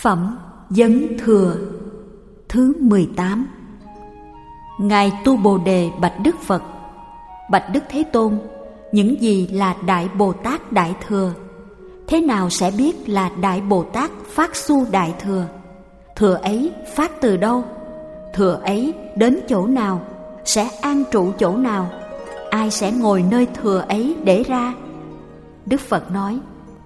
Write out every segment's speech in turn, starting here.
Phẩm Vấn Thừa thứ 18. Ngài Tu Bồ Đề bạch Đức Phật: Bạch Đức Thế Tôn, những gì là Đại Bồ Tát Đại Thừa? Thế nào sẽ biết là Đại Bồ Tát phát xu Đại Thừa? Thừa ấy phát từ đâu? Thừa ấy đến chỗ nào? Sẽ an trụ chỗ nào? Ai sẽ ngồi nơi thừa ấy để ra? Đức Phật nói: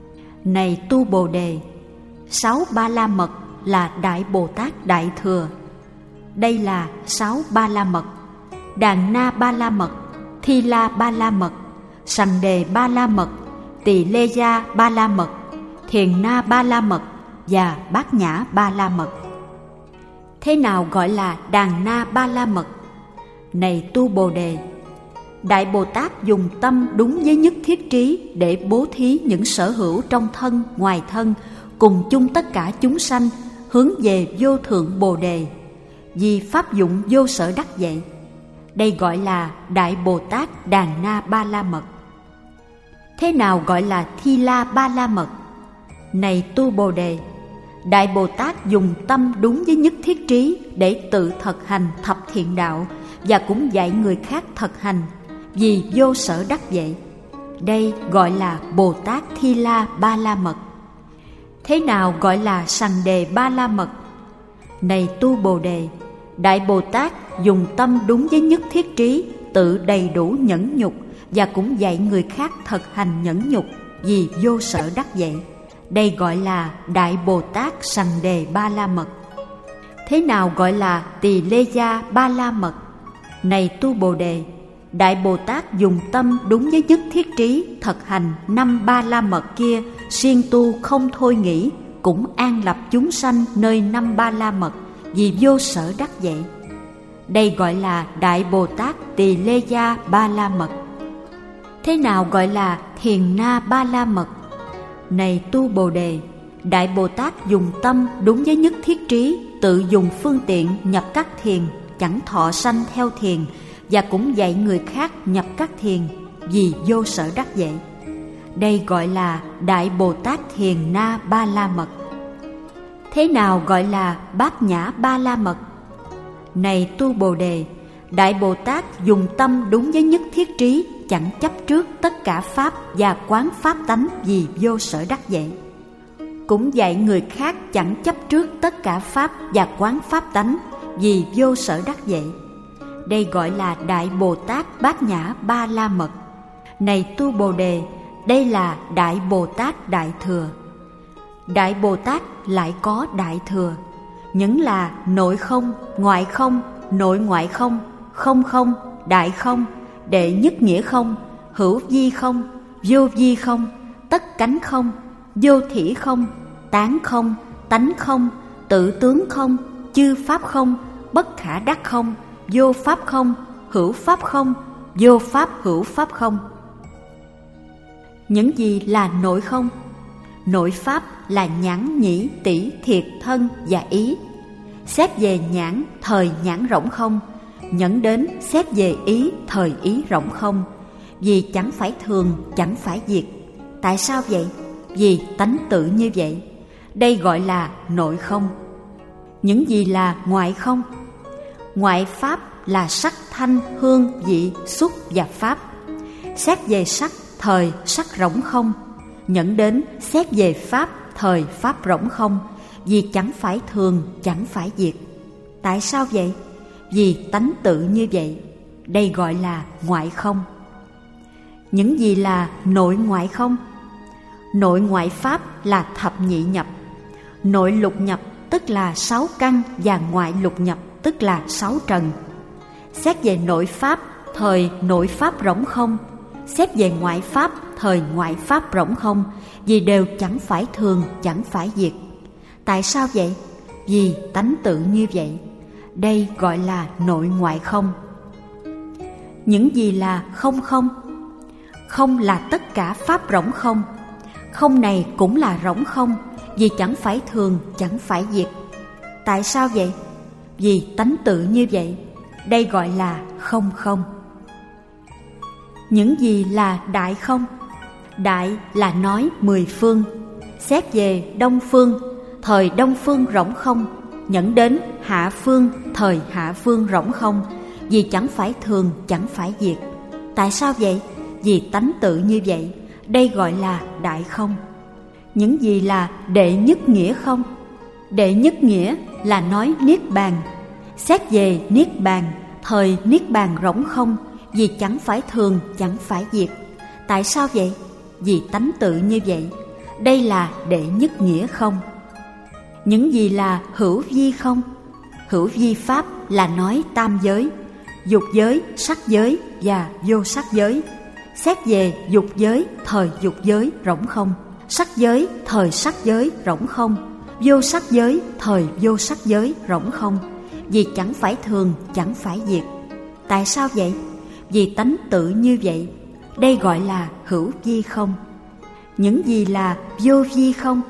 Này Tu Bồ Đề, 6 Ba La Mật là Đại Bồ Tát Đại Thừa. Đây là 6 Ba La Mật: Đàn Na Ba La Mật, Thi La Ba La Mật, Sằng Đề Ba La Mật, Tỳ Lê Gia Ba La Mật, Thiền Na Ba La Mật và Bát Nhã Ba La Mật. Thế nào gọi là Đàn Na Ba La Mật? Này Tu Bồ Đề, Đại Bồ Tát dùng tâm đúng với nhất thiết trí để bố thí những sở hữu trong thân, ngoài thân, cùng chung tất cả chúng sanh hướng về vô thượng Bồ Đề, vì pháp dụng vô sở đắc vậy. Đây gọi là Đại Bồ Tát Đàn Na Ba La Mật. Thế nào gọi là Thi La Ba La Mật? Này Tu Bồ Đề, Đại Bồ Tát dùng tâm đúng với nhất thiết trí để tự thực hành thập thiện đạo và cũng dạy người khác thực hành, vì vô sở đắc vậy. Đây gọi là Bồ Tát Thi La Ba La Mật. Thế nào gọi là Sằng Đề Ba La Mật? Này Tu Bồ Đề, Đại Bồ Tát dùng tâm đúng với nhất thiết trí, tự đầy đủ nhẫn nhục và cũng dạy người khác thực hành nhẫn nhục, vì vô sở đắc vậy. Đây gọi là Đại Bồ Tát Sằng Đề Ba La Mật. Thế nào gọi là Tỳ Lê Gia Ba La Mật? Này Tu Bồ Đề, Đại Bồ Tát dùng tâm đúng với nhất thiết trí thực hành 5 Ba La Mật kia, siêng tu không thôi nghỉ, cũng an lập chúng sanh nơi 5 Ba La Mật, vì vô sở đắc vậy. Đây gọi là Đại Bồ Tát Tỳ Lê Gia Ba La Mật. Thế nào gọi là Thiền Na Ba La Mật? Này Tu Bồ Đề, Đại Bồ Tát dùng tâm đúng với nhất thiết trí, tự dùng phương tiện nhập các thiền, chẳng thọ sanh theo thiền, và cũng dạy người khác nhập các thiền, vì vô sở đắc vậy. Đây gọi là Đại Bồ Tát Thiền Na Ba La Mật. Thế nào gọi là Bát Nhã Ba La Mật? Này Tu Bồ Đề, Đại Bồ Tát dùng tâm đúng với nhất thiết trí, chẳng chấp trước tất cả pháp và quán pháp tánh, vì vô sở đắc vậy. Cũng dạy người khác chẳng chấp trước tất cả pháp và quán pháp tánh, vì vô sở đắc vậy. Đây gọi là Đại Bồ Tát Bát Nhã Ba La Mật. Này Tu Bồ Đề, đây là Đại Bồ Tát Đại Thừa. Đại Bồ Tát lại có Đại Thừa, những là nội không, ngoại không, nội ngoại không, không không, đại không, đệ nhất nghĩa không, hữu vi không, vô vi không, tất cánh không, vô thỉ không, tán không, tánh không, tự tướng không, chư pháp không, bất khả đắc không, vô pháp không, hữu pháp không, vô pháp hữu pháp không. Những gì là nội không? Nội pháp là nhãn, nhĩ, tỷ, thiệt, thân và ý. Xét về nhãn, thời nhãn rỗng không, nhẫn đến xét về ý, thời ý rỗng không, vì chẳng phải thường, chẳng phải diệt. Tại sao vậy? Vì tánh tự như vậy. Đây gọi là nội không. Những gì là ngoại không? Ngoại pháp là sắc, thanh, hương, vị, xúc và pháp. Xét về sắc, thời sắc rỗng không, nhẫn đến xét về pháp, thời pháp rỗng không, vì chẳng phải thường, chẳng phải diệt. Tại sao vậy? Vì tánh tự như vậy. Đây gọi là ngoại không. Những gì là nội ngoại không? Nội ngoại pháp là thập nhị nhập. Nội lục nhập tức là 6 căn, và ngoại lục nhập tức là 6 trần. Xét về nội pháp, thời nội pháp rỗng không. Xét về ngoại pháp, thời ngoại pháp rỗng không, vì đều chẳng phải thường, chẳng phải diệt. Tại sao vậy? Vì tánh tự như vậy. Đây gọi là nội ngoại không. Những gì là không không? Không là tất cả pháp rỗng không. Không này cũng là rỗng không, vì chẳng phải thường, chẳng phải diệt. Tại sao vậy? Vì tánh tự như vậy. Đây gọi là không không. Những gì là đại không? Đại là nói 10 phương. Xét về đông phương, thời đông phương rỗng không, nhẫn đến hạ phương, thời hạ phương rỗng không, vì chẳng phải thường, chẳng phải diệt. Tại sao vậy? Vì tánh tự như vậy, đây gọi là đại không. Những gì là đệ nhất nghĩa không? Đệ nhất nghĩa là nói niết bàn. Xét về niết bàn, thời niết bàn rỗng không, vì chẳng phải thường, chẳng phải diệt. Tại sao vậy? Vì tánh tự như vậy, đây là đệ nhất nghĩa không. Những gì là hữu vi không? Hữu vi pháp là nói tam giới, dục giới, sắc giới và vô sắc giới. Xét về dục giới, thời dục giới rỗng không, sắc giới, thời sắc giới rỗng không, vô sắc giới, thời vô sắc giới rỗng không, vì chẳng phải thường, chẳng phải diệt. Tại sao vậy? Vì tánh tự như vậy, đây gọi là hữu vi không. Những gì là vô vi không?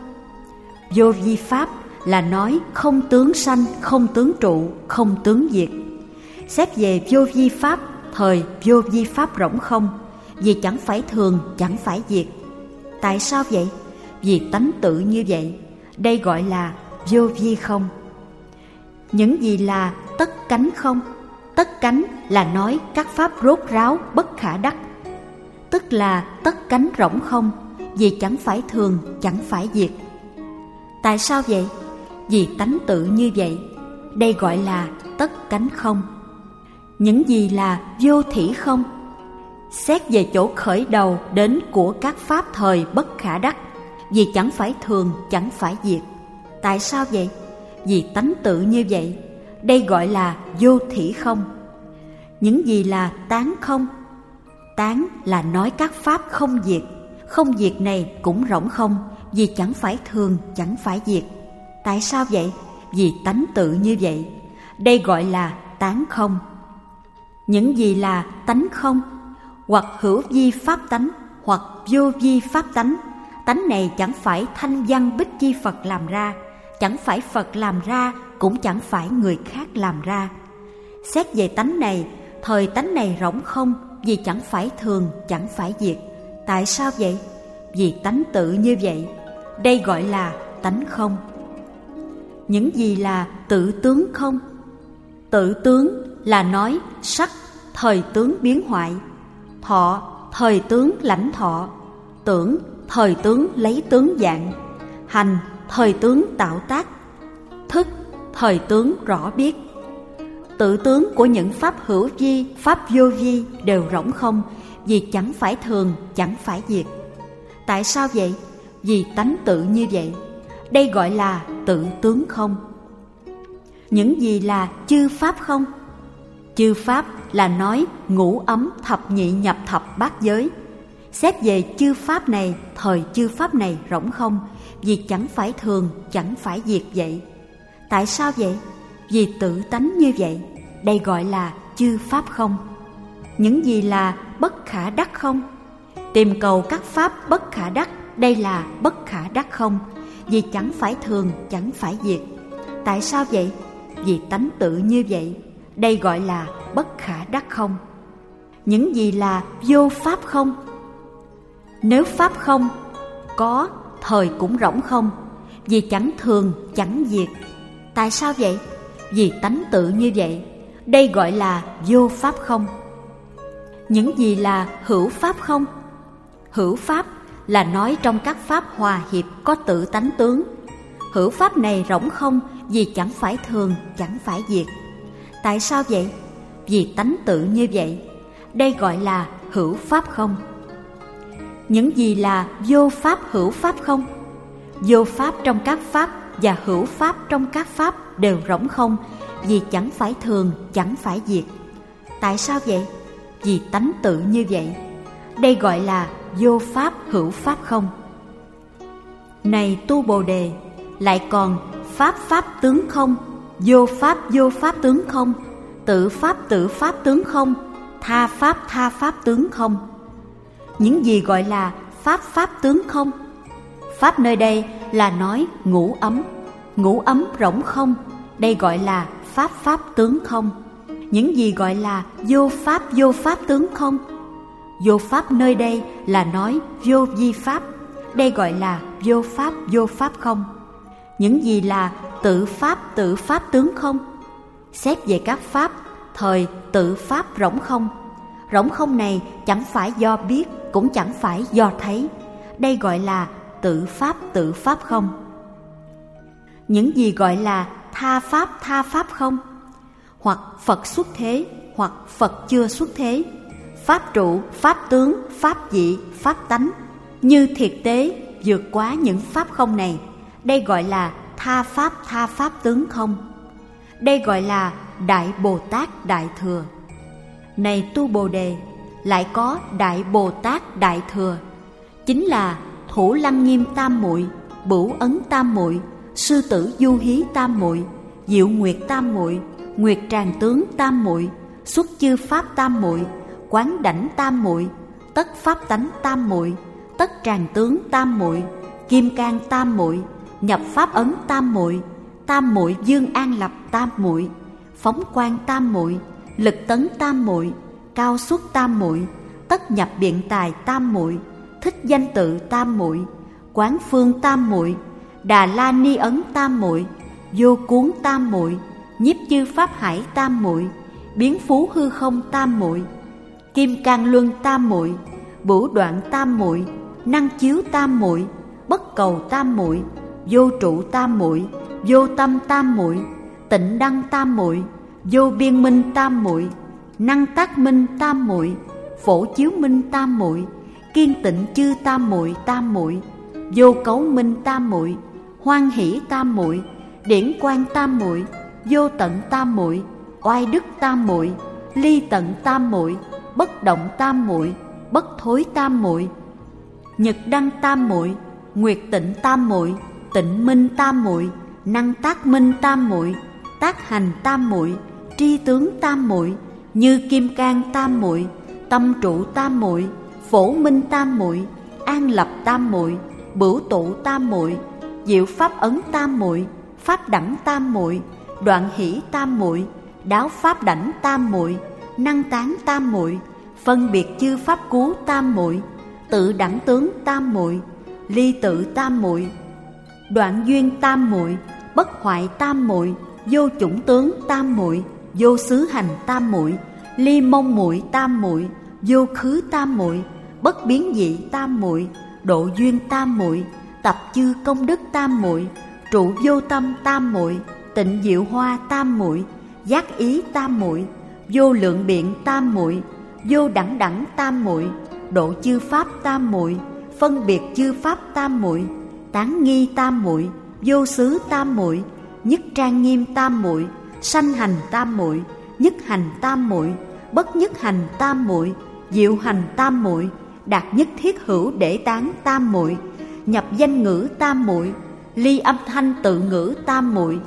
Vô vi pháp là nói không tướng sanh, không tướng trụ, không tướng diệt. Xét về vô vi pháp, thời vô vi pháp rỗng không, vì chẳng phải thường, chẳng phải diệt. Tại sao vậy? Vì tánh tự như vậy, đây gọi là vô vi không. Những gì là tất cánh không? Tất cánh là nói các pháp rốt ráo bất khả đắc, tức là tất cánh rỗng không, vì chẳng phải thường, chẳng phải diệt. Tại sao vậy? Vì tánh tự như vậy, đây gọi là tất cánh không. Những gì là vô thỉ không? Xét về chỗ khởi đầu đến của các pháp thời bất khả đắc, vì chẳng phải thường, chẳng phải diệt. Tại sao vậy? Vì tánh tự như vậy, đây gọi là vô thỉ không. Những gì là tán không? Tán là nói các pháp không diệt. Không diệt này cũng rỗng không, vì chẳng phải thường, chẳng phải diệt. Tại sao vậy? Vì tánh tự như vậy, đây gọi là tán không. Những gì là tánh không? Hoặc hữu vi pháp tánh, hoặc vô vi pháp tánh. Tánh này chẳng phải thanh văn bích chi Phật làm ra, chẳng phải Phật làm ra, cũng chẳng phải người khác làm ra. Xét về tánh này, thời tánh này rỗng không, vì chẳng phải thường, chẳng phải diệt. Tại sao vậy? Vì tánh tự như vậy, đây gọi là tánh không. Những gì là tự tướng không? Tự tướng là nói sắc, thời tướng biến hoại, thọ, thời tướng lãnh thọ, tưởng, thời tướng lấy tướng dạng, hành, thời tướng tạo tác, thức, thời tướng rõ biết. Tự tướng của những pháp hữu vi, pháp vô vi đều rỗng không, vì chẳng phải thường, chẳng phải diệt. Tại sao vậy? Vì tánh tự như vậy, đây gọi là tự tướng không. Những gì là chư pháp không? Chư pháp là nói ngũ ấm thập nhị nhập thập bát giới. Xét về chư pháp này, thời chư pháp này rỗng không, vì chẳng phải thường, chẳng phải diệt vậy. Tại sao vậy? Vì tự tánh như vậy, đây gọi là chư pháp không. Những gì là bất khả đắc không? Tìm cầu các pháp bất khả đắc, đây là bất khả đắc không, vì chẳng phải thường, chẳng phải diệt. Tại sao vậy? Vì tánh tự như vậy, đây gọi là bất khả đắc không. Những gì là vô pháp không? Nếu pháp không có, thời cũng rỗng không, vì chẳng thường, chẳng diệt. Tại sao vậy? Vì tánh tự như vậy, đây gọi là vô pháp không. Những gì là hữu pháp không? Hữu pháp là nói trong các pháp hòa hiệp có tự tánh tướng. Hữu pháp này rỗng không, vì chẳng phải thường, chẳng phải diệt. Tại sao vậy? Vì tánh tự như vậy, đây gọi là hữu pháp không. Những gì là vô pháp hữu pháp không? Vô pháp trong các pháp và hữu pháp trong các pháp đều rỗng không, vì chẳng phải thường, chẳng phải diệt. Tại sao vậy? Vì tánh tự như vậy, đây gọi là vô pháp hữu pháp không. Này tu Bồ Đề, lại còn pháp tướng không, vô pháp tướng không, tự pháp tướng không, tha pháp tướng không. Những gì gọi là pháp tướng không? Pháp nơi đây là nói ngũ ấm rỗng không, đây gọi là pháp tướng không. Những gì gọi là vô pháp tướng không? Vô pháp nơi đây là nói vô vi pháp, đây gọi là vô pháp không. Những gì là tự pháp tướng không? Xét về các pháp, thời tự pháp rỗng không. Rỗng không này chẳng phải do biết, cũng chẳng phải do thấy. Đây gọi là tự pháp không. Những gì gọi là tha pháp không? Hoặc Phật xuất thế, hoặc Phật chưa xuất thế. Pháp trụ, pháp tướng, pháp dị, pháp tánh, như thiệt tế vượt quá những pháp không này. Đây gọi là tha pháp tướng không. Đây gọi là Đại Bồ Tát Đại Thừa. Này tu Bồ Đề, lại có Đại Bồ Tát Đại Thừa, chính là Thủ Lăng Nghiêm Tam Muội, Bửu Ấn Tam Muội, Sư Tử Du Hí Tam Muội, Diệu Nguyệt Tam Muội, Nguyệt Tràng Tướng Tam Muội, Xuất Chư Pháp Tam Muội, Quán Đảnh Tam Muội, Tất Pháp Tánh Tam Muội, Tất Tràng Tướng Tam Muội, Kim Cang Tam Muội, Nhập Pháp Ấn Tam Muội, Tam Muội Dương An Lập Tam Muội, Phóng Quang Tam Muội, Lực Tấn Tam Muội, Cao Xuất Tam Muội, Tất Nhập Biện Tài Tam Muội, Thích Danh Tự Tam Muội, Quán Phương Tam Muội, Đà La Ni Ấn Tam Muội, Vô Cuốn Tam Muội, Nhiếp Chư Pháp Hải Tam Muội, Biến Phú Hư Không Tam Muội, Kim Cang Luân Tam Muội, Bửu Đoạn Tam Muội, Năng Chiếu Tam Muội, Bất Cầu Tam Muội, Vô Trụ Tam Muội, Vô Tâm Tam Muội, Tịnh Đăng Tam Muội, Vô Biên Minh Tam Muội, Năng Tác Minh Tam Muội, Phổ Chiếu Minh Tam Muội, Kiên Tịnh Chư Tam Muội Tam Muội, Vô Cấu Minh Tam Muội, Hoan Hỷ Tam Muội, Điển Quang Tam Muội, Vô Tận Tam Muội, Oai Đức Tam Muội, Ly Tận Tam Muội, Bất Động Tam Muội, Bất Thối Tam Muội, Nhật Đăng Tam Muội, Nguyệt Tịnh Tam Muội, Tịnh Minh Tam Muội, Năng Tác Minh Tam Muội, Tác Hành Tam Muội, Tri Tướng Tam Muội, Như Kim Cang Tam Muội, Tâm Trụ Tam Muội, Phổ Minh Tam Muội, An Lập Tam Muội, Bửu Tụ Tam Muội, Diệu Pháp Ấn Tam Muội, Pháp Đẳng Tam Muội, Đoạn Hỷ Tam Muội, Đáo Pháp Đảnh Tam Muội, Năng Tán Tam Muội, Phân Biệt Chư Pháp Cú Tam Muội, Tự Đẳng Tướng Tam Muội, Ly Tự Tam Muội, Đoạn Duyên Tam Muội, Bất Hoại Tam Muội, Vô Chủng Tướng Tam Muội, Vô Xứ Hành Tam Muội, Ly Mông Muội Tam Muội, Vô Khứ Tam Muội, Bất Biến Dị Tam Muội, Độ Duyên Tam Muội, Tập Chư Công Đức Tam Muội, Trụ Vô Tâm Tam Muội, Tịnh Diệu Hoa Tam Muội, Giác Ý Tam Muội, Vô Lượng Biện Tam Muội, Vô Đẳng Đẳng Tam Muội, Độ Chư Pháp Tam Muội, Phân Biệt Chư Pháp Tam Muội, Tán Nghi Tam Muội, Vô Xứ Tam Muội, Nhất Trang Nghiêm Tam Muội, Sanh Hành Tam Muội, Nhất Hành Tam Muội, Bất Nhất Hành Tam Muội, Diệu Hành Tam Muội, Đạt Nhất Thiết Hữu Để Tán Tam Muội, Nhập Danh Ngữ Tam Muội, Ly Âm Thanh Tự Ngữ Tam Muội,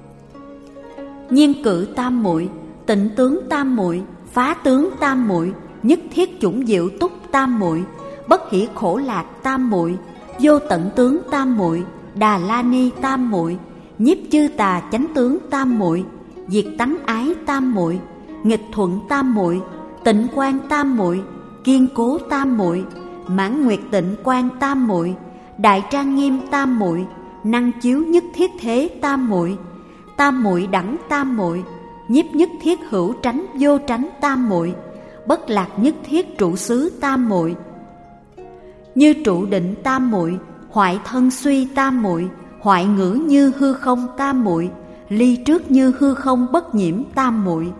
Nhiên Cự Tam Muội, Tịnh Tướng Tam Muội, Phá Tướng Tam Muội, Nhất Thiết Chủng Diệu Túc Tam Muội, Bất Hỷ Khổ Lạc Tam Muội, Vô Tận Tướng Tam Muội, Đà La Ni Tam Muội, Nhiếp Chư Tà Chánh Tướng Tam Muội, Diệt Tánh Ái Tam Muội, Nghịch Thuận Tam Muội, Tịnh Quang Tam Muội, Kiên Cố Tam Muội, Mãn Nguyệt Tịnh Quang Tam Muội, Đại Trang Nghiêm Tam Muội, Năng Chiếu Nhất Thiết Thế Tam Muội, Tam Muội Đẳng Tam Muội, Nhiếp Nhất Thiết Hữu Tránh Vô Tránh Tam Muội, Bất Lạc Nhất Thiết Trụ Xứ Tam Muội, Như Trụ Định Tam Muội, Hoại Thân Suy Tam Muội, Hoại Ngữ Như Hư Không Tam Muội, Ly Trước Như Hư Không Bất Nhiễm Tam Muội.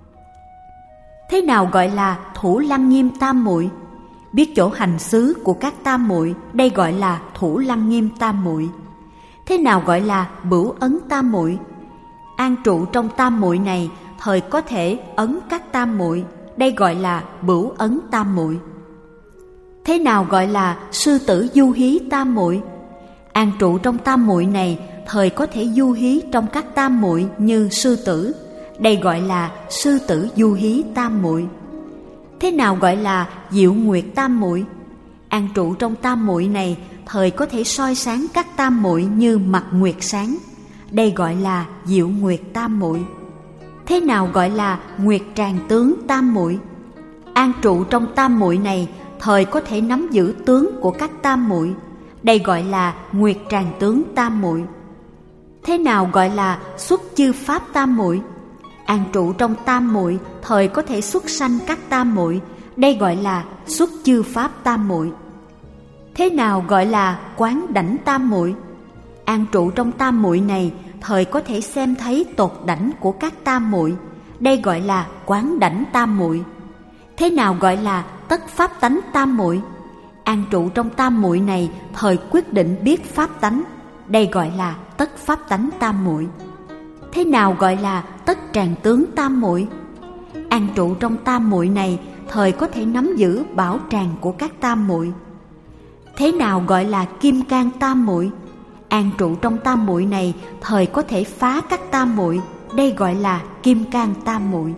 Thế nào gọi là Thủ Lăng Nghiêm Tam Muội? Biết chỗ hành xứ của các tam muội, đây gọi là Thủ Lăng Nghiêm Tam Muội. Thế nào gọi là Bửu Ấn Tam Muội? An trụ trong tam muội này, thời có thể ấn các tam muội, đây gọi là Bửu Ấn Tam Muội. Thế nào gọi là Sư Tử Du Hí Tam Muội? An trụ trong tam muội này, thời có thể du hí trong các tam muội như sư tử, đây gọi là Sư Tử Du Hí Tam Muội. Thế nào gọi là Diệu Nguyệt Tam Muội? An trụ trong tam muội này, thời có thể soi sáng các tam muội như mặt nguyệt sáng, đây gọi là Diệu Nguyệt Tam Muội. Thế nào gọi là Nguyệt Tràng Tướng Tam Muội? An trụ trong tam muội này, thời có thể nắm giữ tướng của các tam muội, đây gọi là Nguyệt Tràng Tướng Tam Muội. Thế nào gọi là xuất chư pháp tam muội? An trụ trong tam muội, thời có thể xuất sanh các tam muội, đây gọi là xuất chư pháp tam muội. Thế nào gọi là quán đảnh tam muội? An trụ trong tam muội này, thời có thể xem thấy tột đảnh của các tam muội, đây gọi là quán đảnh tam muội. Thế nào gọi là tất pháp tánh tam muội? An trụ trong tam muội này, thời quyết định biết pháp tánh, đây gọi là tất pháp tánh tam muội. Thế nào gọi là tất tràng tướng tam muội? An trụ trong tam muội này, thời có thể nắm giữ bảo tràng của các tam muội. Thế nào gọi là kim cang tam muội? An trụ trong tam muội này, thời có thể phá các tam muội, đây gọi là kim cang tam muội.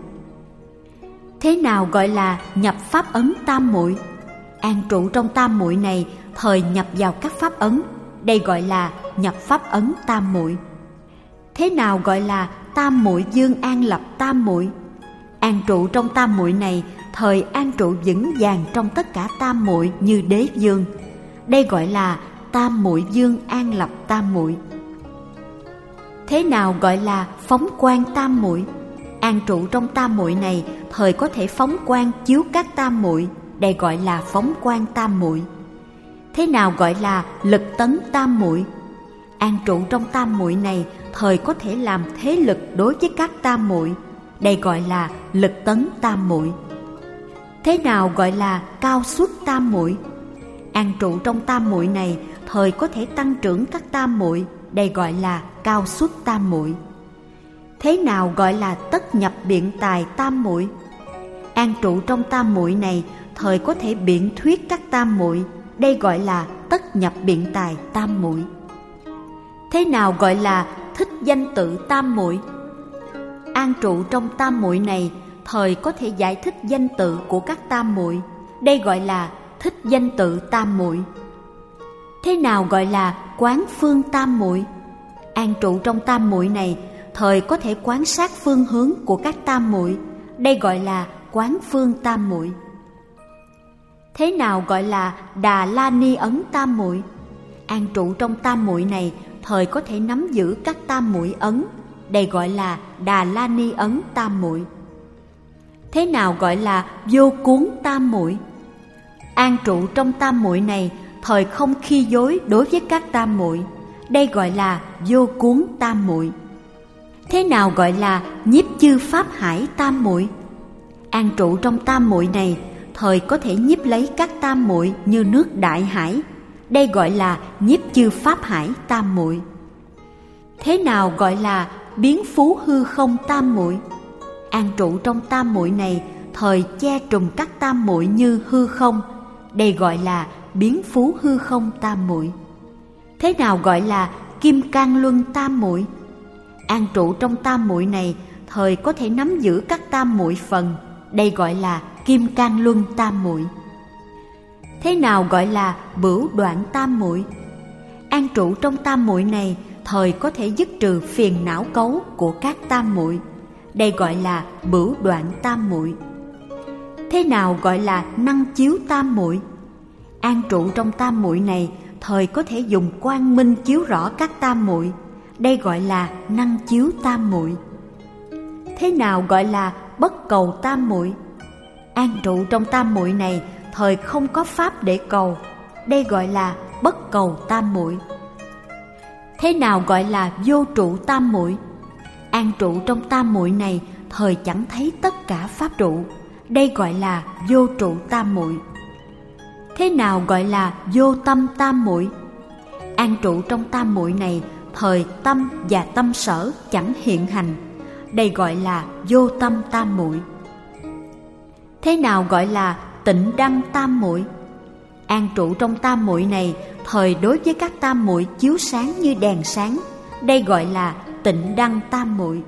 Thế nào gọi là nhập pháp ấn tam muội? An trụ trong tam muội này, thời nhập vào các pháp ấn, đây gọi là nhập pháp ấn tam muội. Thế nào gọi là tam muội dương an lập tam muội? An trụ trong tam muội này, thời an trụ vững vàng trong tất cả tam muội như đế dương, đây gọi là tam muội dương an lập tam muội. Thế nào gọi là phóng quang tam muội? An trụ trong tam muội này, thời có thể phóng quang chiếu các tam muội, đây gọi là phóng quang tam muội. Thế nào gọi là lực tấn tam muội? An trụ trong tam muội này, thời có thể làm thế lực đối với các tam muội, đây gọi là lực tấn tam muội. Thế nào gọi là cao suất tam muội? An trụ trong tam muội này, thời có thể tăng trưởng các tam muội, đây gọi là cao suất tam muội. Thế nào gọi là tất nhập biện tài tam muội? An trụ trong tam muội này, thời có thể biện thuyết các tam muội, đây gọi là tất nhập biện tài tam muội. Thế nào gọi là thích danh tự tam muội? An trụ trong tam muội này, thời có thể giải thích danh tự của các tam muội, đây gọi là thích danh tự tam muội. Thế nào gọi là quán phương tam muội? An trụ trong tam muội này, thời có thể quan sát phương hướng của các tam muội, đây gọi là quán phương tam muội. Thế nào gọi là Đà La Ni ấn tam muội? An trụ trong tam muội này, thời có thể nắm giữ các tam muội ấn, đây gọi là Đà La Ni ấn tam muội. Thế nào gọi là vô cuốn tam muội? An trụ trong tam muội này, thời không khi dối đối với các tam muội, đây gọi là vô cuốn tam muội. Thế nào gọi là nhiếp chư pháp hải tam muội? An trụ trong tam muội này, thời có thể nhiếp lấy các tam muội như nước đại hải, đây gọi là nhiếp chư pháp hải tam muội. Thế nào gọi là biến phú hư không tam muội? An trụ trong tam muội này, thời che trùm các tam muội như hư không, đây gọi là biến phú hư không tam muội. Thế nào gọi là kim cang luân tam muội? An trụ trong tam muội này, thời có thể nắm giữ các tam muội phần, đây gọi là kim cang luân tam muội. Thế nào gọi là bửu đoạn tam muội? An trụ trong tam muội này, thời có thể dứt trừ phiền não cấu của các tam muội, đây gọi là bửu đoạn tam muội. Thế nào gọi là năng chiếu tam muội? An trụ trong tam muội này, thời có thể dùng quang minh chiếu rõ các tam muội, đây gọi là năng chiếu tam muội. Thế nào gọi là bất cầu tam muội? An trụ trong tam muội này, thời không có pháp để cầu, đây gọi là bất cầu tam muội. Thế nào gọi là vô trụ tam muội? An trụ trong tam muội này, thời chẳng thấy tất cả pháp trụ, đây gọi là vô trụ tam muội. Thế nào gọi là vô tâm tam muội? An trụ trong tam muội này, thời tâm và tâm sở chẳng hiện hành, đây gọi là vô tâm tam muội. Thế nào gọi là tịnh đăng tam muội? An trụ trong tam muội này, thời đối với các tam muội chiếu sáng như đèn sáng, đây gọi là tịnh đăng tam muội.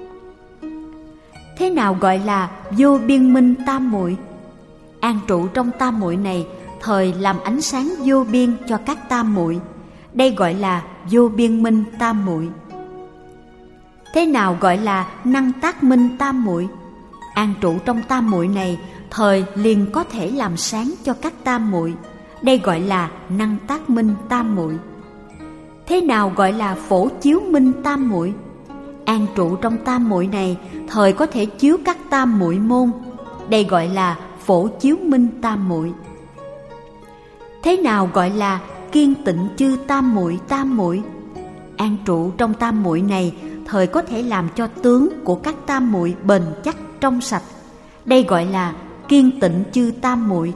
Thế nào gọi là vô biên minh tam muội? An trụ trong tam muội này, thời làm ánh sáng vô biên cho các tam muội, đây gọi là vô biên minh tam muội. Thế nào gọi là năng tác minh tam muội? An trụ trong tam muội này, thời liền có thể làm sáng cho các tam muội, đây gọi là năng tác minh tam muội. Thế nào gọi là phổ chiếu minh tam muội? An trụ trong tam muội này, thời có thể chiếu các tam muội môn. Đây gọi là phổ chiếu minh tam muội. Thế nào gọi là kiên tịnh chư tam muội? An trụ trong tam muội này, thời có thể làm cho tướng của các tam muội bền chắc trong sạch. Đây gọi là kiên tịnh chư tam muội.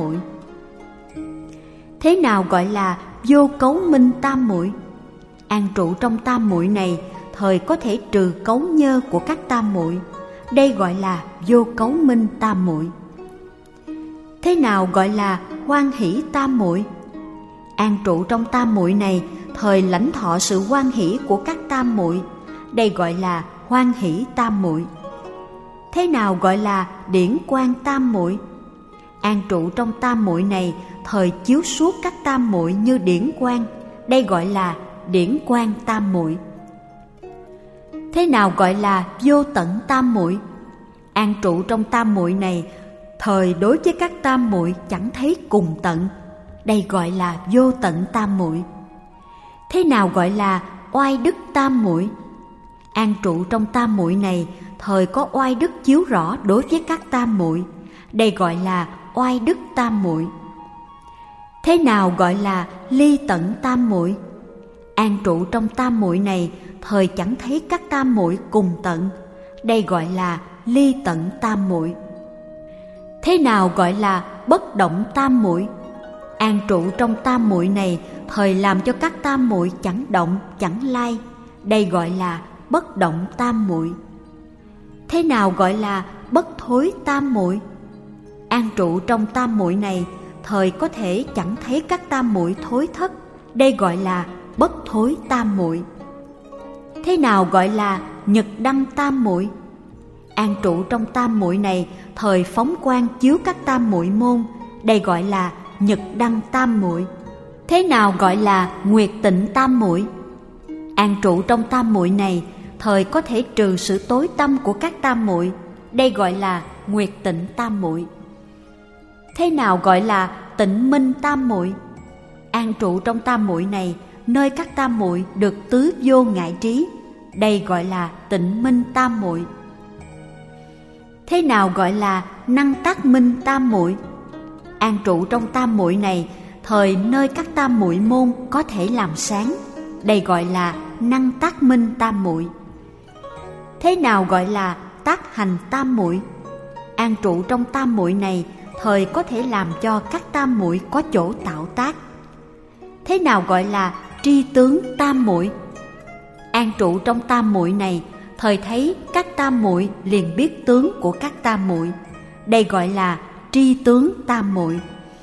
Thế nào gọi là vô cấu minh tam muội? An trụ trong tam muội này, thời có thể trừ cấu nhơ của các tam muội. Đây gọi là vô cấu minh tam muội. Thế nào gọi là hoan hỷ tam muội? An trụ trong tam muội này, thời lãnh thọ sự hoan hỷ của các tam muội. Đây gọi là hoan hỷ tam muội. Thế nào gọi là điển quang tam muội? An trụ trong tam muội này, thời chiếu suốt các tam muội như điển quang. Đây gọi là điển quang tam muội. Thế nào gọi là vô tận tam muội? An trụ trong tam muội này, thời đối với các tam muội chẳng thấy cùng tận. Đây gọi là vô tận tam muội. Thế nào gọi là oai đức tam muội? An trụ trong tam muội này, thời có oai đức chiếu rõ đối với các tam muội. Đây gọi là oai đức tam muội. Thế nào gọi là ly tận tam muội? An trụ trong tam muội này, thời chẳng thấy các tam muội cùng tận. Đây gọi là ly tận tam muội. Thế nào gọi là bất động tam muội? An trụ trong tam muội này, thời làm cho các tam muội chẳng động chẳng lai. Đây gọi là bất động tam muội. Thế nào gọi là bất thối tam muội? An trụ trong tam muội này, thời có thể chẳng thấy các tam muội thối thất. Đây gọi là bất thối tam muội. Thế nào gọi là nhật đăng tam muội? An trụ trong tam muội này, thời phóng quang chiếu các tam muội môn. Đây gọi là nhật đăng tam muội. Thế nào gọi là nguyệt tịnh tam muội? An trụ trong tam muội này, thời có thể trừ sự tối tăm của các tam muội. Đây gọi là nguyệt tịnh tam muội. Thế nào gọi là tịnh minh tam muội? An trụ trong tam muội này, nơi các tam muội được tứ vô ngại trí. Đây gọi là tịnh minh tam muội. Thế nào gọi là năng tác minh tam muội? An trụ trong tam muội này, thời nơi các tam muội môn có thể làm sáng. Đây gọi là năng tác minh tam muội. Thế nào gọi là tác hành tam muội? An trụ trong tam muội này, thời có thể làm cho các tam muội có chỗ tạo tác. Thế nào gọi là tri tướng tam muội? An trụ trong tam muội này, thời thấy các tam muội liền biết tướng của các tam muội. Đây gọi là tri tướng tam muội.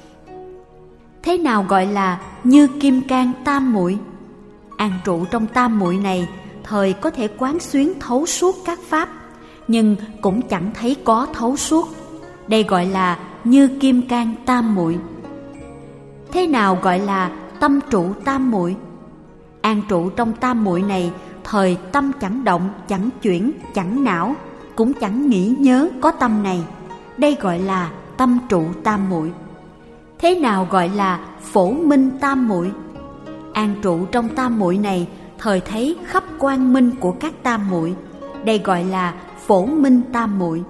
Thế nào gọi là như kim cang tam muội? An trụ trong tam muội này, thời có thể quán xuyến thấu suốt các pháp, nhưng cũng chẳng thấy có thấu suốt. Đây gọi là như kim cang tam muội. Thế nào gọi là tâm trụ tam muội? An trụ trong tam muội này, thời tâm chẳng động, chẳng chuyển, chẳng não, cũng chẳng nghĩ nhớ có tâm này. Đây gọi là tâm trụ tam muội. Thế nào gọi là phổ minh tam muội? An trụ trong tam muội này, thời thấy khắp quang minh của các tam muội. Đây gọi là phổ minh tam muội.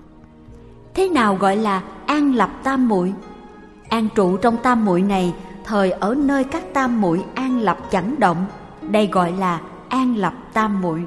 Thế nào gọi là an lập tam muội? An trụ trong tam muội này, thời ở nơi các tam muội an lập chẳng động. Đây gọi là an lập tam muội.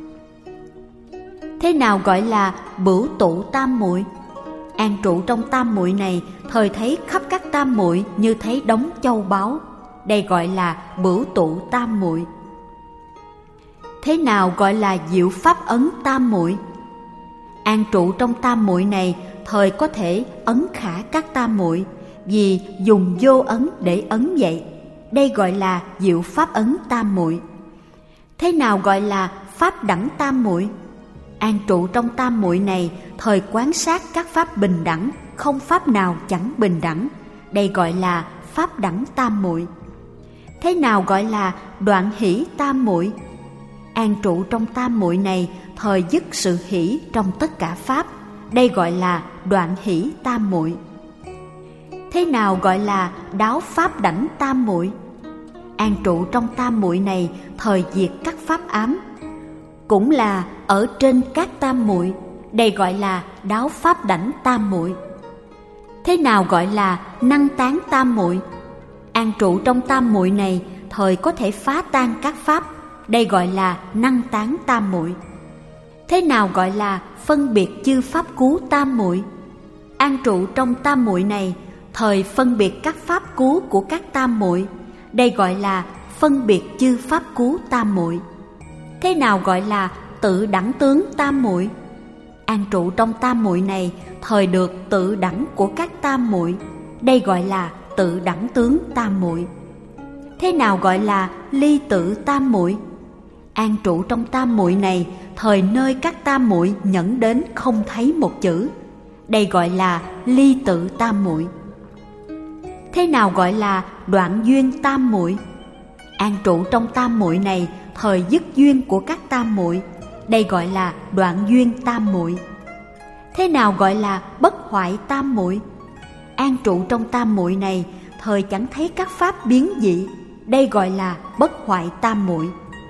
Thế nào gọi là bửu tụ tam muội? An trụ trong tam muội này, thời thấy khắp các tam muội như thấy đống châu báu. Đây gọi là bửu tụ tam muội. Thế nào gọi là diệu pháp ấn tam muội? An trụ trong tam muội này, thời có thể ấn khả các tam muội, vì dùng vô ấn để ấn vậy. Đây gọi là diệu pháp ấn tam muội. Thế nào gọi là pháp đẳng tam muội? An trụ trong tam muội này, thời quán sát các pháp bình đẳng, không pháp nào chẳng bình đẳng. Đây gọi là pháp đẳng tam muội. Thế nào gọi là đoạn hỷ tam muội? An trụ trong tam muội này, thời dứt sự hỷ trong tất cả pháp. Đây gọi là đoạn hỷ tam muội. Thế nào gọi là đáo pháp đảnh tam muội? An trụ trong tam muội này thời diệt các pháp ám. Cũng là ở trên các tam muội, đây gọi là đáo pháp đảnh tam muội. Thế nào gọi là năng tán tam muội? An trụ trong tam muội này thời có thể phá tan các pháp, đây gọi là năng tán tam muội. Thế nào gọi là phân biệt chư pháp cứu tam muội? An trụ trong tam muội này thời phân biệt các pháp cứu của các tam muội, đây gọi là phân biệt chư pháp cứu tam muội. Thế nào gọi là tự đẳng tướng tam muội? An trụ trong tam muội này thời được tự đẳng của các tam muội, đây gọi là tự đẳng tướng tam muội. Thế nào gọi là ly tự tam muội? An trụ trong tam muội này thời nơi các tam muội nhẫn đến không thấy một chữ, đây gọi là ly tự tam muội. Thế nào gọi là đoạn duyên tam muội? An trụ trong tam muội này thời dứt duyên của các tam muội, đây gọi là đoạn duyên tam muội. Thế nào gọi là bất hoại tam muội? An trụ trong tam muội này thời chẳng thấy các pháp biến dị, đây gọi là bất hoại tam muội.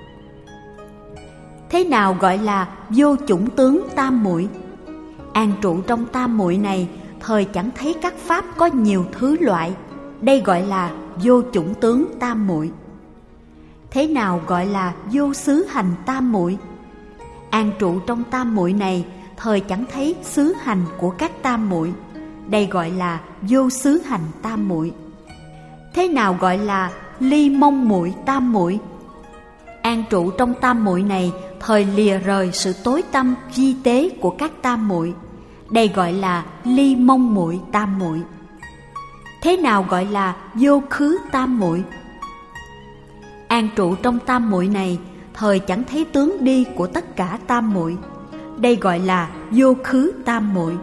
Thế nào gọi là vô chủng tướng tam muội? An trụ trong tam muội này thời chẳng thấy các pháp có nhiều thứ loại, đây gọi là vô chủng tướng tam muội. Thế nào gọi là vô xứ hành tam muội? An trụ trong tam muội này thời chẳng thấy xứ hành của các tam muội, đây gọi là vô xứ hành tam muội. Thế nào gọi là ly mong muội tam muội? An trụ trong tam muội này thời lìa rời sự tối tăm vi tế của các tam muội, đây gọi là ly mong muội tam muội. Thế nào gọi là vô khứ tam muội? An trụ trong tam muội này thời chẳng thấy tướng đi của tất cả tam muội, đây gọi là vô khứ tam muội.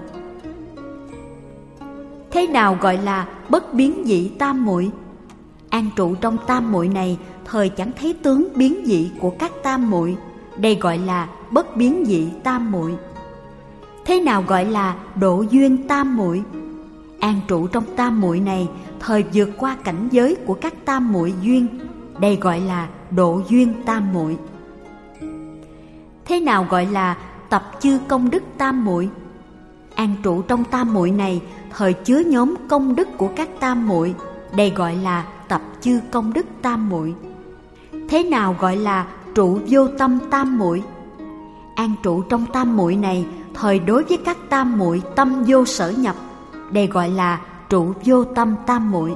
Thế nào gọi là bất biến dị tam muội? An trụ trong tam muội này thời chẳng thấy tướng biến dị của các tam muội, đây gọi là bất biến dị tam muội. Thế nào gọi là độ duyên tam muội? An trụ trong tam muội này thời vượt qua cảnh giới của các tam muội duyên, đây gọi là độ duyên tam muội. Thế nào gọi là tập chư công đức tam muội? An trụ trong tam muội này thời chứa nhóm công đức của các tam muội, đây gọi là tập chư công đức tam muội. Thế nào gọi là trụ vô tâm tam muội? An trụ trong tam muội này thời đối với các tam muội tâm vô sở nhập, đây gọi là trụ vô tâm tam muội.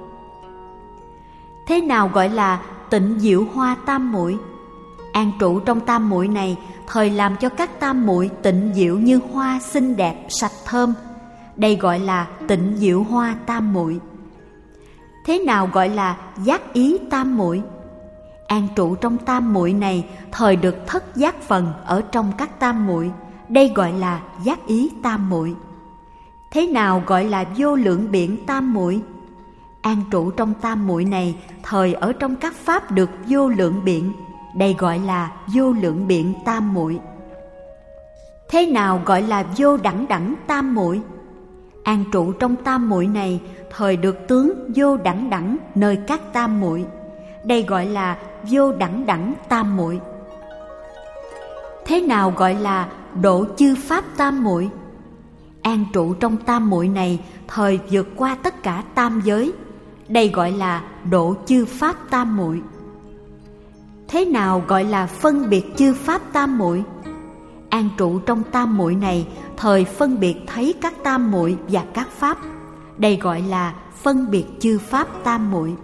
Thế nào gọi là tịnh diệu hoa tam muội? An trụ trong tam muội này thời làm cho các tam muội tịnh diệu như hoa xinh đẹp sạch thơm, đây gọi là tịnh diệu hoa tam muội. Thế nào gọi là giác ý tam muội? An trụ trong tam muội này thời được thất giác phần ở trong các tam muội, đây gọi là giác ý tam muội. Thế nào gọi là vô lượng biện tam muội? An trụ trong tam muội này thời ở trong các pháp được vô lượng biện, đây gọi là vô lượng biện tam muội. Thế nào gọi là vô đẳng đẳng tam muội? An trụ trong tam muội này thời được tướng vô đẳng đẳng nơi các tam muội, đây gọi là vô đẳng đẳng tam muội. Thế nào gọi là độ chư pháp tam muội? An trụ trong tam muội này thời vượt qua tất cả tam giới, đây gọi là độ chư pháp tam muội. Thế nào gọi là phân biệt chư pháp tam muội? An trụ trong tam muội này thời phân biệt thấy các tam muội và các pháp, đây gọi là phân biệt chư pháp tam muội.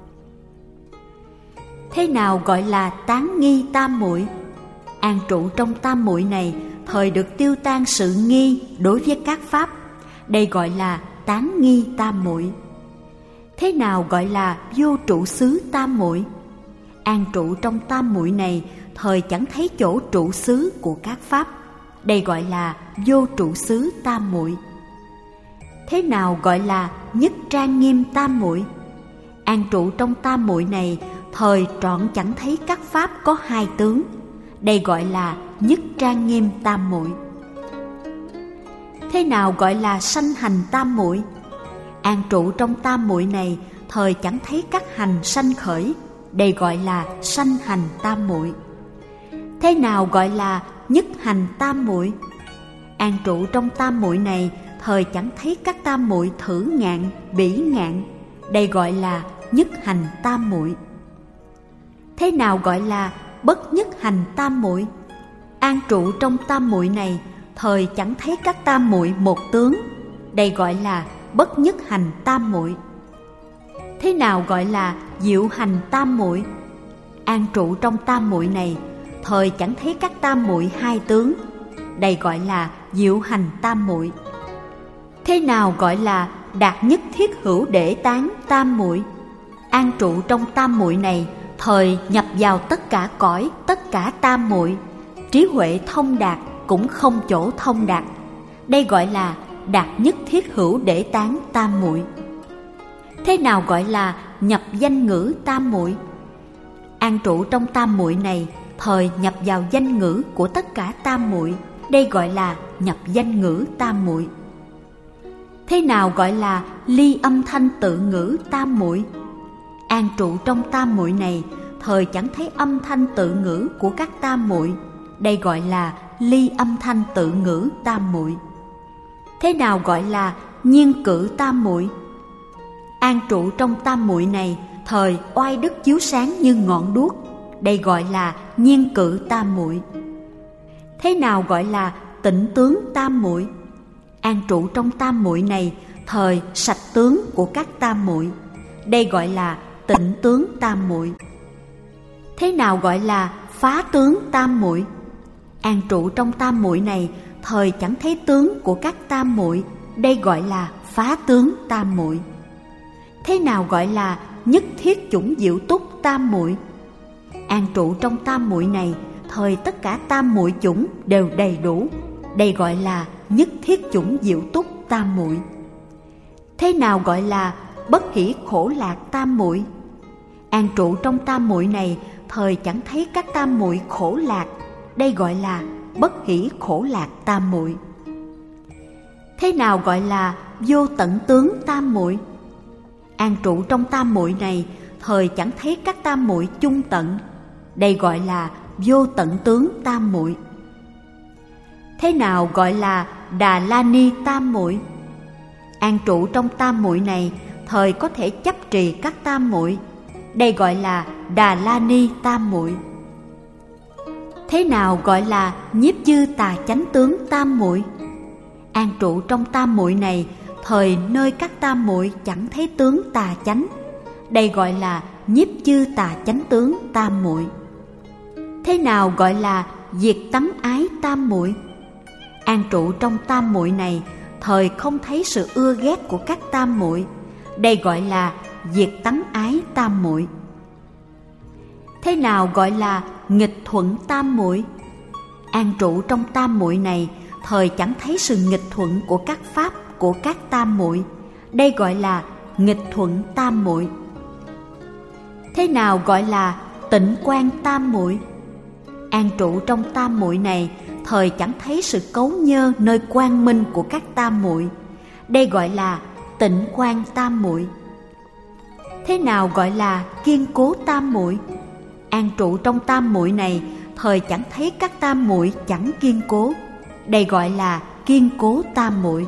Thế nào gọi là tán nghi tam muội? An trụ trong tam muội này thời được tiêu tan sự nghi đối với các pháp, đây gọi là tán nghi tam muội. Thế nào gọi là vô trụ xứ tam muội? An trụ trong tam muội này thời chẳng thấy chỗ trụ xứ của các pháp, đây gọi là vô trụ xứ tam muội. Thế nào gọi là nhất trang nghiêm tam muội? An trụ trong tam muội này thời trọn chẳng thấy các pháp có hai tướng, đây gọi là nhất trang nghiêm tam muội. Thế nào gọi là sanh hành tam muội? An trụ trong tam muội này thời chẳng thấy các hành sanh khởi, đây gọi là sanh hành tam muội. Thế nào gọi là nhất hành tam muội? An trụ trong tam muội này, thời chẳng thấy các tam muội thử ngạn, bỉ ngạn, đây gọi là nhất hành tam muội. Thế nào gọi là bất nhất hành tam muội? An trụ trong tam muội này, thời chẳng thấy các tam muội một tướng, đây gọi là bất nhất hành tam muội. Thế nào gọi là diệu hành tam muội? An trụ trong tam muội này, thời chẳng thấy các tam muội hai tướng, đây gọi là diệu hành tam muội. Thế nào gọi là đạt nhất thiết hữu để tán tam muội? An trụ trong tam muội này, thời nhập vào tất cả cõi, tất cả tam muội, trí huệ thông đạt cũng không chỗ thông đạt, đây gọi là đạt nhất thiết hữu để tán tam muội. Thế nào gọi là nhập danh ngữ tam muội? An trụ trong tam muội này, thời nhập vào danh ngữ của tất cả tam muội, đây gọi là nhập danh ngữ tam muội. Thế nào gọi là ly âm thanh tự ngữ tam muội? An trụ trong tam muội này, thời chẳng thấy âm thanh tự ngữ của các tam muội, đây gọi là ly âm thanh tự ngữ tam muội. Thế nào gọi là nhiên cử tam muội? An trụ trong tam muội này, thời oai đức chiếu sáng như ngọn đuốc, đây gọi là nhiên cử tam muội. Thế nào gọi là tịnh tướng tam muội? An trụ trong tam muội này, thời sạch tướng của các tam muội, đây gọi là tịnh tướng tam muội. Thế nào gọi là phá tướng tam muội? An trụ trong tam muội này, thời chẳng thấy tướng của các tam muội, đây gọi là phá tướng tam muội. Thế nào gọi là nhất thiết chủng diệu túc tam muội? An trụ trong tam muội này, thời tất cả tam muội chủng đều đầy đủ, đây gọi là nhất thiết chủng diệu túc tam muội. Thế nào gọi là bất hỷ khổ lạc tam muội? An trụ trong tam muội này, thời chẳng thấy các tam muội khổ lạc, đây gọi là bất hỷ khổ lạc tam muội. Thế nào gọi là vô tận tướng tam muội? An trụ trong tam muội này, thời chẳng thấy các tam muội chung tận, đây gọi là vô tận tướng tam muội. Thế nào gọi là Đà La Ni tam muội? An trụ trong tam muội này, thời có thể chấp trì các tam muội, đây gọi là Đà La Ni tam muội. Thế nào gọi là nhiếp chư tà chánh tướng tam muội? An trụ trong tam muội này, thời nơi các tam muội chẳng thấy tướng tà chánh, đây gọi là nhiếp chư tà chánh tướng tam muội. Thế nào gọi là diệt tánh ái tam muội? An trụ trong tam muội này, thời không thấy sự ưa ghét của các tam muội, đây gọi là diệt tánh ái tam muội. Thế nào gọi là nghịch thuận tam muội? An trụ trong tam muội này, thời chẳng thấy sự nghịch thuận của các pháp của các tam muội, đây gọi là nghịch thuận tam muội. Thế nào gọi là tịnh quan tam muội? An trụ trong tam muội này, thời chẳng thấy sự cấu nhơ nơi quang minh của các tam muội, đây gọi là tịnh quan tam muội. Thế nào gọi là kiên cố tam muội? An trụ trong tam muội này, thời chẳng thấy các tam muội chẳng kiên cố, đây gọi là kiên cố tam muội.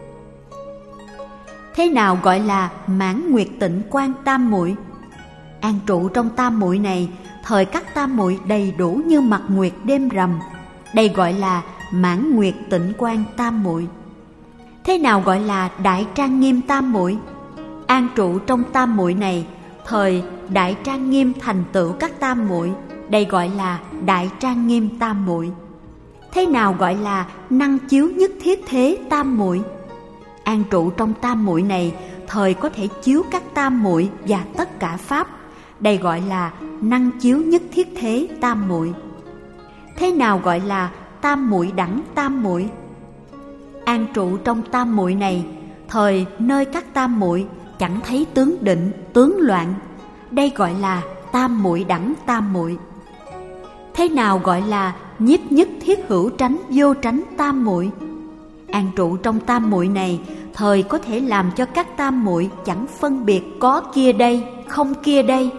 Thế nào gọi là mãn nguyệt tịnh quan tam muội? An trụ trong tam muội này, thời các tam muội đầy đủ như mặt nguyệt đêm rằm, đây gọi là mãn nguyệt tịnh quan tam muội. Thế nào gọi là đại trang nghiêm tam muội? An trụ trong tam muội này, thời đại trang nghiêm thành tựu các tam muội, đây gọi là đại trang nghiêm tam muội. Thế nào gọi là năng chiếu nhất thiết thế tam muội? An trụ trong tam muội này, thời có thể chiếu các tam muội và tất cả pháp, đây gọi là năng chiếu nhất thiết thế tam muội. Thế nào gọi là tam muội đẳng tam muội? An trụ trong tam muội này, thời nơi các tam muội chẳng thấy tướng định, tướng loạn, đây gọi là tam muội đẳng tam muội. Thế nào gọi là nhiếp nhất thiết hữu tránh vô tránh tam muội? An trụ trong tam muội này, thời có thể làm cho các tam muội chẳng phân biệt có kia đây, không kia đây,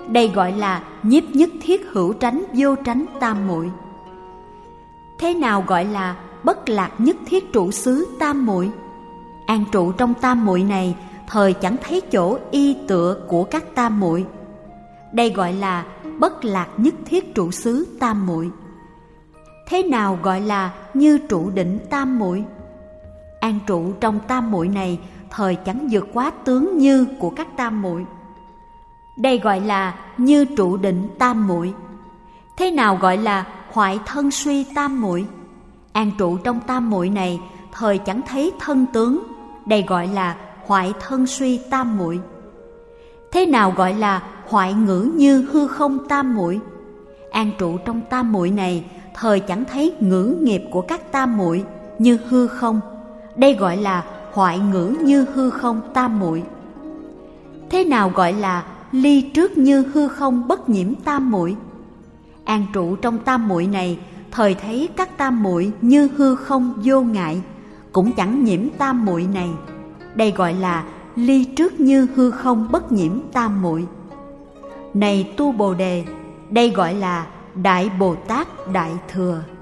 đây gọi là nhiếp nhất thiết hữu tránh vô tránh tam muội. Thế nào gọi là bất lạc nhất thiết trụ xứ tam muội? An trụ trong tam muội này, thời chẳng thấy chỗ y tựa của các tam muội, đây gọi là bất lạc nhất thiết trụ xứ tam muội. Thế nào gọi là như trụ định tam muội? An trụ trong tam muội này, thời chẳng vượt quá tướng như của các tam muội, đây gọi là như trụ định tam muội. Thế nào gọi là hoại thân suy tam muội? An trụ trong tam muội này, thời chẳng thấy thân tướng, đây gọi là hoại thân suy tam muội. Thế nào gọi là hoại ngữ như hư không tam muội? An trụ trong tam muội này, thời chẳng thấy ngữ nghiệp của các tam muội như hư không, đây gọi là hoại ngữ như hư không tam muội. Thế nào gọi là ly trước như hư không bất nhiễm tam muội? An trụ trong tam muội này, thời thấy các tam muội như hư không vô ngại, cũng chẳng nhiễm tam muội này, đây gọi là ly trước như hư không bất nhiễm tam muội. Này tu Bồ Đề, đây gọi là Đại Bồ Tát Đại Thừa.